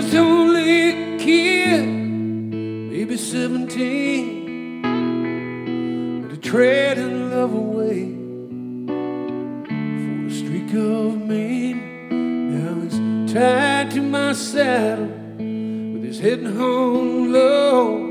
was only a kid, maybe 17, but to tread and love away for a streak of Maine. Now he's tied to my saddle with his head hung low.